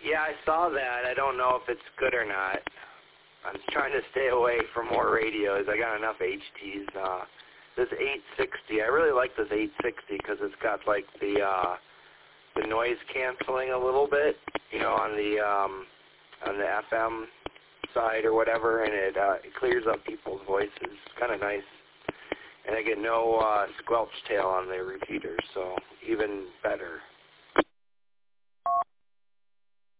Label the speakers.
Speaker 1: Yeah, I saw that. I don't know if it's good or not. I'm trying to stay away from more radios. I got enough HTs. This 860, I really like this 860 because it's got like the noise canceling a little bit, you know, on the FM side or whatever, and it clears up people's voices. It's kind of nice. And I get no squelch tail on the repeaters, so even better.